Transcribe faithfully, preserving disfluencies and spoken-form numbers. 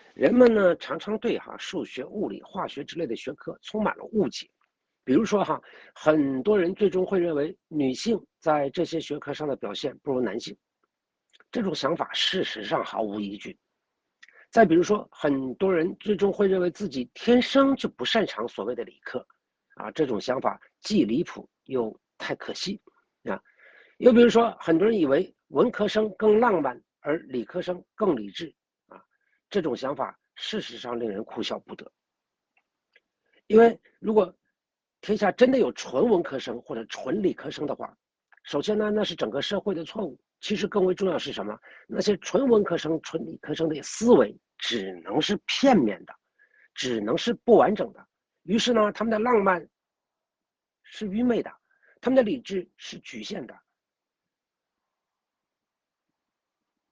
人们呢常常对哈数学、物理、化学之类的学科充满了误解。比如说哈，很多人最终会认为女性在这些学科上的表现不如男性，这种想法事实上毫无依据。再比如说，很多人最终会认为自己天生就不擅长所谓的理科，啊，这种想法既离谱又太可惜啊。又比如说，很多人以为文科生更浪漫，而理科生更理智啊，这种想法事实上令人哭笑不得。因为如果天下真的有纯文科生或者纯理科生的话，首先呢，那是整个社会的错误。其实更为重要是什么？那些纯文科生、纯理科生的思维只能是片面的，只能是不完整的。于是呢，他们的浪漫是愚昧的，他们的理智是局限的，